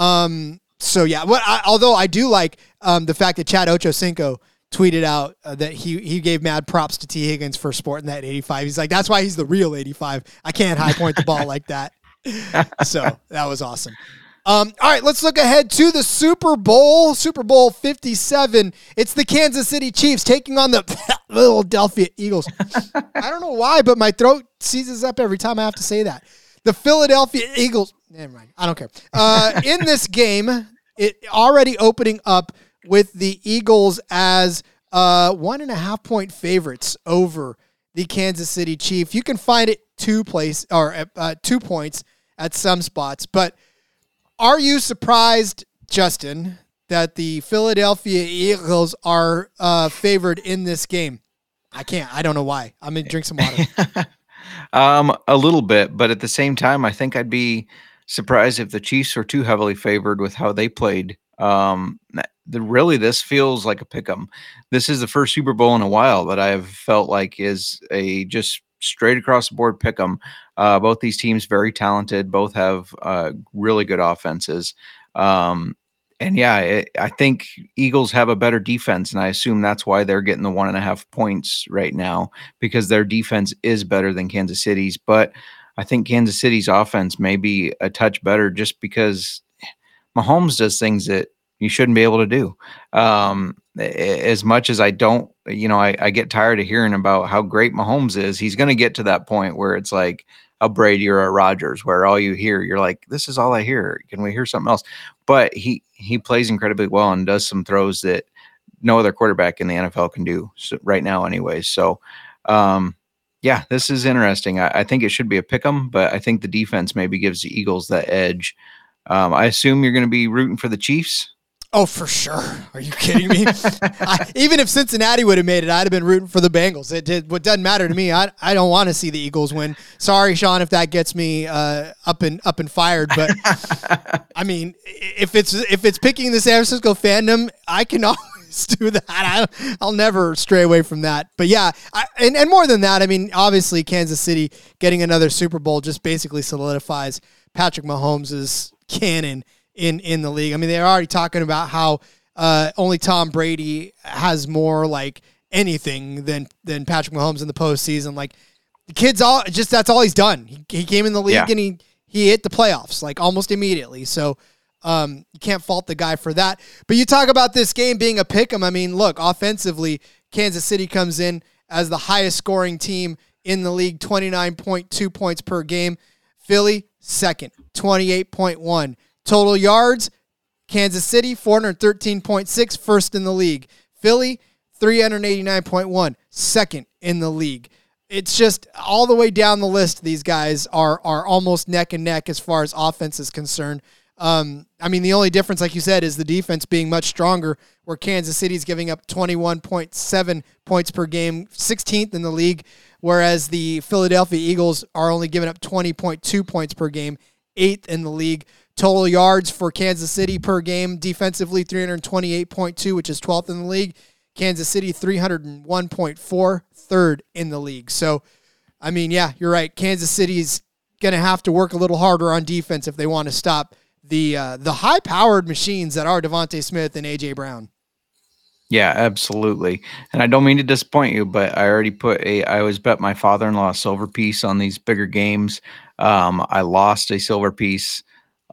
Speaker 1: Although I do like the fact that Chad Ochocinco tweeted out that he gave mad props to T. Higgins for sporting that 85. He's like, that's why he's the real 85. I can't high point the ball like that. So that was awesome. All right, let's look ahead to the Super Bowl 57. It's the Kansas City Chiefs taking on the Philadelphia Eagles. I don't know why, but my throat seizes up every time I have to say that. The Philadelphia Eagles. Never mind. I don't care. In this game, it already opening up with the Eagles as 1.5 point favorites over the Kansas City Chiefs. You can find it 2 points at some spots, but are you surprised, Justin, that the Philadelphia Eagles are favored in this game? I don't know why. I'm going to drink some water.
Speaker 7: A little bit, but at the same time, I think I'd be surprised if the Chiefs were too heavily favored with how they played. Really, this feels like a pick 'em. This is the first Super Bowl in a while that I've felt like is a just straight across the board pick 'em. Both these teams very talented. Both have really good offenses. And yeah, I think Eagles have a better defense, and I assume that's why they're getting the 1.5 points right now, because their defense is better than Kansas City's. But I think Kansas City's offense may be a touch better just because Mahomes does things that you shouldn't be able to do. As much as I don't, I get tired of hearing about how great Mahomes is. He's going to get to that point where it's like a Brady or a Rodgers, where all you hear, you're like, this is all I hear. Can we hear something else? But he plays incredibly well and does some throws that no other quarterback in the NFL can do right now anyways. So, yeah, this is interesting. I think it should be a pick 'em, but I think the defense maybe gives the Eagles that edge. I assume you're going to be rooting for the Chiefs.
Speaker 1: Oh, for sure. Are you kidding me? Even if Cincinnati would have made it, I'd have been rooting for the Bengals. What doesn't matter to me. I don't want to see the Eagles win. Sorry, Sean, if that gets me up and fired. But I mean, if it's picking the San Francisco fandom, I can always do that. I'll never stray away from that. But yeah, and more than that, I mean, obviously Kansas City getting another Super Bowl just basically solidifies Patrick Mahomes' canon in the league. I mean, they're already talking about how only Tom Brady has more like anything than Patrick Mahomes in the postseason. Like the kid's that's all he's done. He came in the league and he hit the playoffs like almost immediately. So you can't fault the guy for that. But you talk about this game being a pick 'em. I mean, look, offensively, Kansas City comes in as the highest scoring team in the league, 29.2 points per game. Philly, second, 28.1. Total yards, Kansas City, 413.6, first in the league. Philly, 389.1, second in the league. It's just all the way down the list, these guys are almost neck and neck as far as offense is concerned. I mean, the only difference, like you said, is the defense being much stronger, where Kansas City's giving up 21.7 points per game, 16th in the league, whereas the Philadelphia Eagles are only giving up 20.2 points per game, 8th in the league. Total yards for Kansas City per game, defensively 328.2, which is 12th in the league. Kansas City 301.4, third in the league. So, I mean, yeah, you're right. Kansas City's going to have to work a little harder on defense if they want to stop the high-powered machines that are Devontae Smith and A.J. Brown.
Speaker 7: Yeah, absolutely. And I don't mean to disappoint you, but I already I always bet my father-in-law a silver piece on these bigger games. I lost a silver piece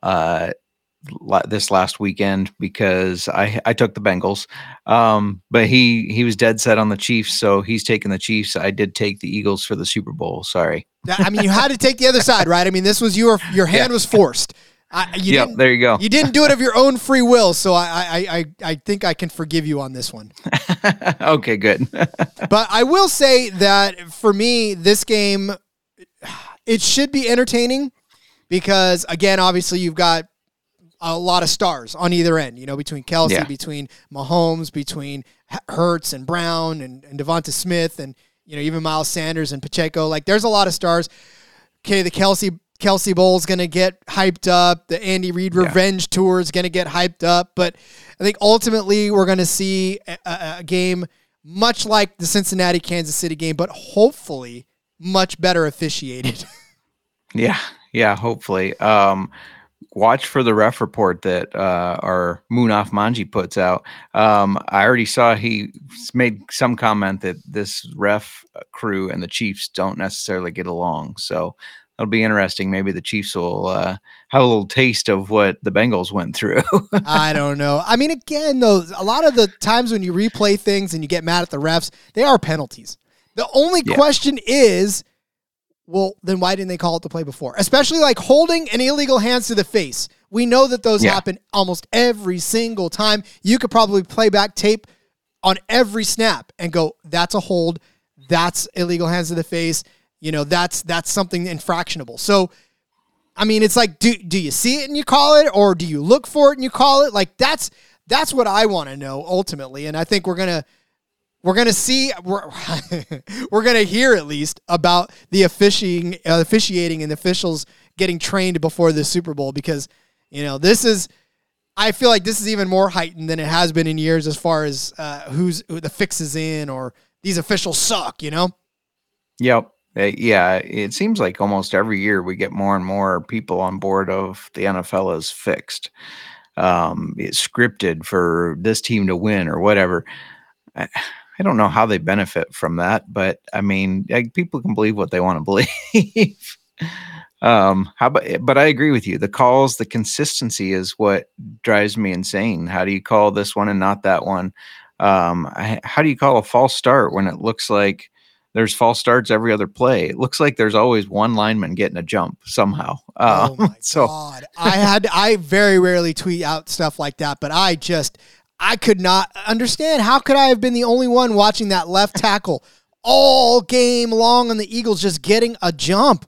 Speaker 7: this last weekend because I took the Bengals. But he was dead set on the Chiefs, so he's taking the Chiefs. I did take the Eagles for the Super Bowl. Sorry.
Speaker 1: I mean, you had to take the other side, right? I mean, this was your hand was forced.
Speaker 7: There you go.
Speaker 1: You didn't do it of your own free will, so I think I can forgive you on this one.
Speaker 7: Okay, good.
Speaker 1: But I will say that for me, this game, it should be entertaining because, again, obviously you've got a lot of stars on either end, between Kelsey, between Mahomes, between Hurts and Brown and Devonta Smith and, even Miles Sanders and Pacheco. Like, there's a lot of stars. Okay, the Kelsey Bowl is going to get hyped up. The Andy Reid Revenge Tour is going to get hyped up. But I think ultimately we're going to see a game much like the Cincinnati-Kansas City game, but hopefully much better officiated.
Speaker 7: Yeah, hopefully. Watch for the ref report that our Munaf Manji puts out. I already saw he made some comment that this ref crew and the Chiefs don't necessarily get along. So it'll be interesting. Maybe the Chiefs will have a little taste of what the Bengals went through.
Speaker 1: I don't know. I mean, again, though, a lot of the times when you replay things and you get mad at the refs, they are penalties. The only question is, well, then why didn't they call it the play before? Especially like holding an illegal hands to the face. We know that those happen almost every single time. You could probably play back tape on every snap and go, that's a hold. That's illegal hands to the face. That's something infractionable. So, I mean, it's like, do you see it and you call it, or do you look for it and you call it? Like, that's what I want to know ultimately. And I think we're going to we're going to see, we're going to hear at least about the officiating and officials getting trained before the Super Bowl, because, I feel like this is even more heightened than it has been in years as far as who the fix is in, or these officials suck,
Speaker 7: Yep. Yeah, it seems like almost every year we get more and more people on board of the NFL is fixed. It's scripted for this team to win or whatever. I don't know how they benefit from that, but I mean, people can believe what they want to believe. But I agree with you. The calls, the consistency is what drives me insane. How do you call this one and not that one? How do you call a false start when it looks like there's false starts every other play? It looks like there's always one lineman getting a jump somehow.
Speaker 1: Oh my God. I very rarely tweet out stuff like that, but I could not understand. How could I have been the only one watching that left tackle all game long on the Eagles just getting a jump?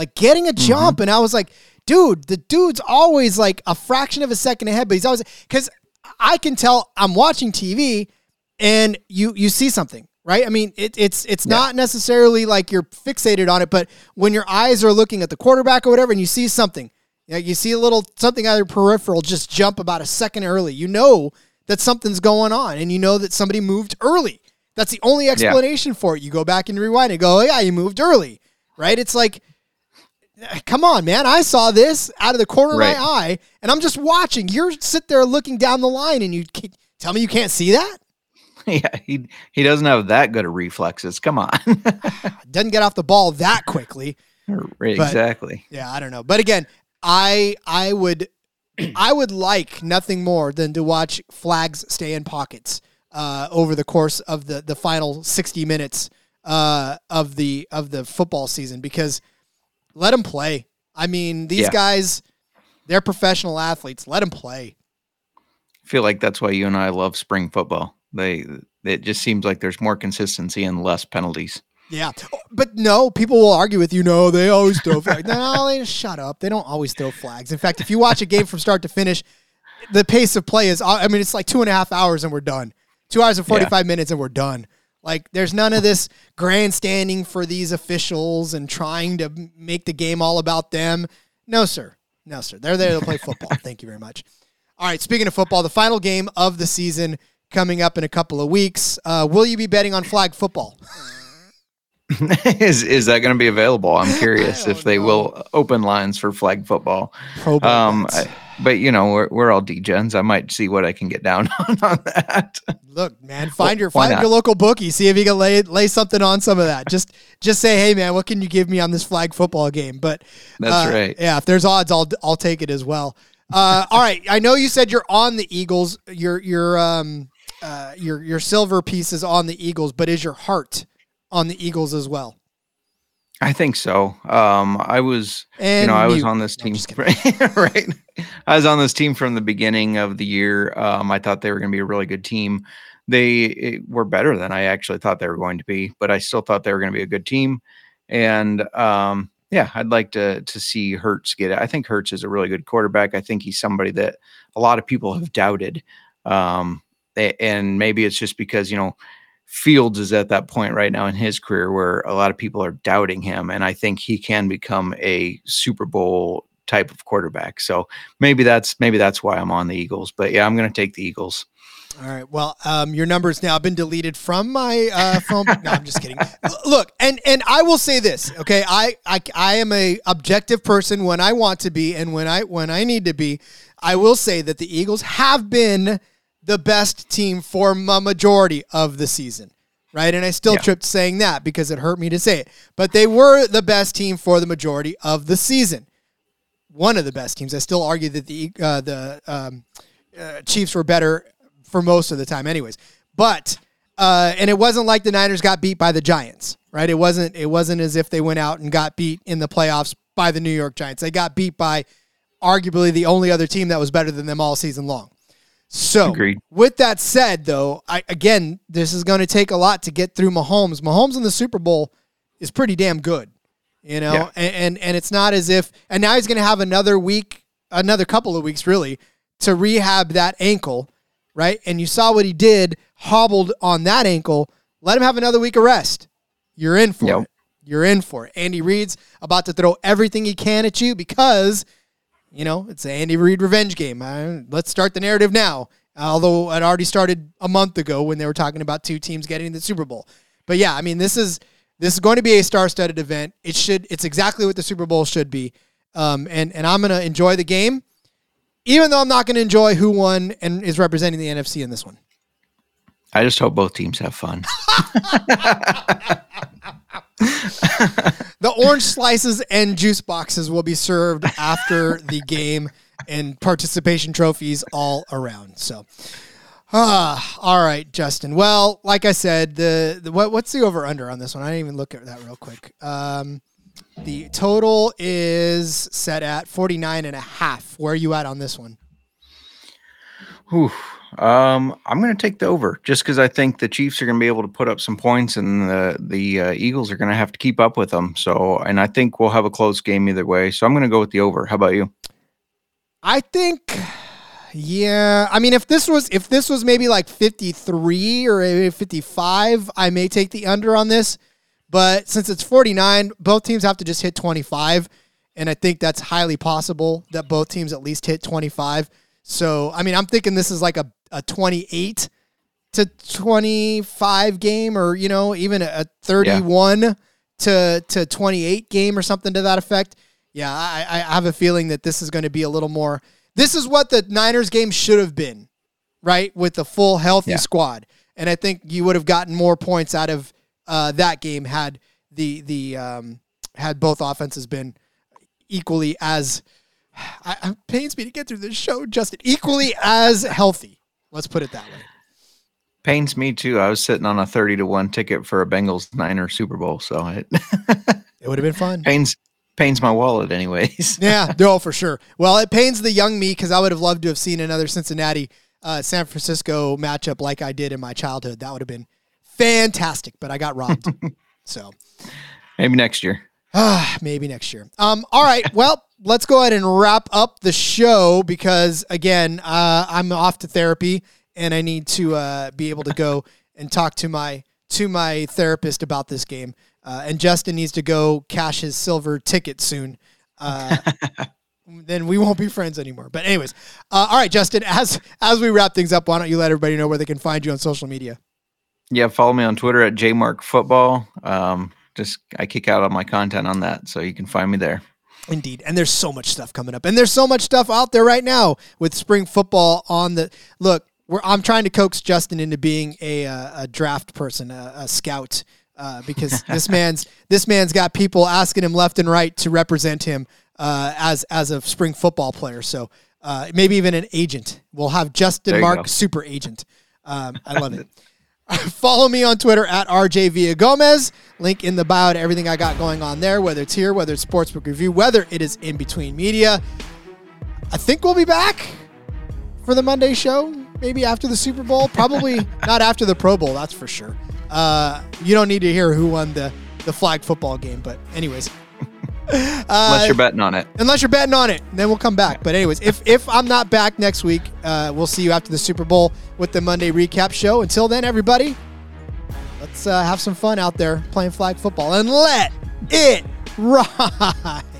Speaker 1: And I was like, dude, the dude's always like a fraction of a second ahead, but he's always, because I can tell I'm watching TV and you see something, right? I mean, it's not necessarily like you're fixated on it, but when your eyes are looking at the quarterback or whatever, and you see something, you see a little something out of your peripheral just jump about a second early, you know that something's going on, and you know that somebody moved early. That's the only explanation for it. You go back and rewind and go, oh, yeah, you moved early, right? It's like, come on, man. I saw this out of the corner of my eye, and I'm just watching. You're sit there looking down the line, and you tell me you can't see that?
Speaker 7: Yeah, he doesn't have that good of reflexes. Come on.
Speaker 1: Doesn't get off the ball that quickly.
Speaker 7: Exactly.
Speaker 1: But, yeah, I don't know. But again, I would like nothing more than to watch flags stay in pockets over the course of the final 60 minutes of the football season, because let them play. I mean, these guys, they're professional athletes. Let them play.
Speaker 7: I feel like that's why you and I love spring football. It just seems like there's more consistency and less penalties.
Speaker 1: Yeah. But no, people will argue with you. No, they always throw flags. No, they just shut up. They don't always throw flags. In fact, if you watch a game from start to finish, the pace of play is, it's like 2.5 hours and we're done. 2 hours and 45 minutes and we're done. Like, there's none of this grandstanding for these officials and trying to make the game all about them. No, sir. They're there to play football. Thank you very much. All right, speaking of football, the final game of the season coming up in a couple of weeks. Will you be betting on flag football?
Speaker 7: Is that going to be available? I'm curious if they will open lines for flag football. But we're all degens. I might see what I can get down on that.
Speaker 1: Look, man, find your local bookie. See if you can lay something on some of that. Just say, hey, man, what can you give me on this flag football game? But
Speaker 7: that's right.
Speaker 1: Yeah, if there's odds, I'll take it as well. All right, I know you said you're on the Eagles. Your silver piece is on the Eagles, but is your heart on the Eagles as well?
Speaker 7: I think so. I was on this team, right? I was on this team from the beginning of the year. I thought they were going to be a really good team. They were better than I actually thought they were going to be, but I still thought they were going to be a good team. And I'd like to see Hurts get it. I think Hurts is a really good quarterback. I think he's somebody that a lot of people have doubted. And maybe it's just because, Fields is at that point right now in his career where a lot of people are doubting him, and I think he can become a Super Bowl type of quarterback. So maybe that's why I'm on the Eagles. But yeah, I'm going to take the Eagles.
Speaker 1: All right. Well, your number's now been deleted from my phone. No, I'm just kidding. Look, and I will say this, okay? I am a objective person when I want to be, and when I need to be. I will say that the Eagles have been the best team for a majority of the season, right? And I still tripped saying that because it hurt me to say it. But they were the best team for the majority of the season. One of the best teams. I still argue that the Chiefs were better for most of the time anyways. But and it wasn't like the Niners got beat by the Giants, right? It wasn't as if they went out and got beat in the playoffs by the New York Giants. They got beat by arguably the only other team that was better than them all season long. So,
Speaker 7: agreed.
Speaker 1: With that said, though, this is going to take a lot to get through Mahomes. Mahomes in the Super Bowl is pretty damn good, and it's not as if, and now he's going to have another couple of weeks really to rehab that ankle, right? And you saw what he did, hobbled on that ankle let him have another week of rest. You're in for it. You're in for it. Andy Reid's about to throw everything he can at you because, it's an Andy Reid revenge game. Let's start the narrative now, although it already started a month ago when they were talking about two teams getting the Super Bowl. But yeah, this is going to be a star-studded event. It's exactly what the Super Bowl should be. And I'm going to enjoy the game, even though I'm not going to enjoy who won and is representing the NFC in this one.
Speaker 7: I just hope both teams have fun.
Speaker 1: The orange slices and juice boxes will be served after the game and participation trophies all around. So, all right, Justin. Well, like I said, what's the over-under on this one? I didn't even look at that real quick. The total is set at 49.5. Where are you at on this one?
Speaker 7: Whew. I'm going to take the over just because I think the Chiefs are going to be able to put up some points and the Eagles are going to have to keep up with them. So, and I think we'll have a close game either way. So I'm going to go with the over. How about you?
Speaker 1: I think, yeah. If this was maybe like 53 or maybe 55, I may take the under on this. But since it's 49, both teams have to just hit 25. And I think that's highly possible that both teams at least hit 25. So, I'm thinking this is like a 28 to 25 game or, even a 31 to 28 game or something to that effect. Yeah, I have a feeling that this is going to be a little more. This is what the Niners game should have been, right? With the full healthy squad. And I think you would have gotten more points out of that game had had both offenses been equally as it pains me to get through this show, Justin, equally as healthy. Let's put it that way.
Speaker 7: Pains me too. I was sitting on a 30-1 ticket for a Bengals-Niners Super Bowl, so it
Speaker 1: would have been fun.
Speaker 7: Pains my wallet anyways.
Speaker 1: Yeah, no, for sure. Well, it pains the young me because I would have loved to have seen another Cincinnati San Francisco matchup like I did in my childhood. That would have been fantastic, but I got robbed. So
Speaker 7: maybe next year.
Speaker 1: Maybe next year. All right. Well, let's go ahead and wrap up the show because, again, I'm off to therapy and I need to be able to go and talk to my therapist about this game. And Justin needs to go cash his silver ticket soon. Then we won't be friends anymore. But anyways, all right, Justin, as we wrap things up, why don't you let everybody know where they can find you on social media?
Speaker 7: Yeah, follow me on Twitter at jmarkfootball. I kick out all my content on that, so you can find me there.
Speaker 1: Indeed. And there's so much stuff coming up. And there's so much stuff out there right now with spring football on the – look, I'm trying to coax Justin into being a draft person, a scout, because this man's got people asking him left and right to represent him as a spring football player. So maybe even an agent. We'll have Justin Mark Super Agent. I love it. Follow me on Twitter at RJ Villagomez. Link in the bio to everything I got going on there, whether it's here, whether it's Sportsbook Review, whether it is in between media. I think we'll be back for the Monday show, maybe after the Super Bowl. Probably not after the Pro Bowl, that's for sure. You don't need to hear who won the flag football game, but anyways.
Speaker 7: Unless you're betting on it. Then we'll come back. But anyways, if I'm not back next week, we'll see you after the Super Bowl with the Monday recap show. Until then, everybody, let's have some fun out there playing flag football and let it ride.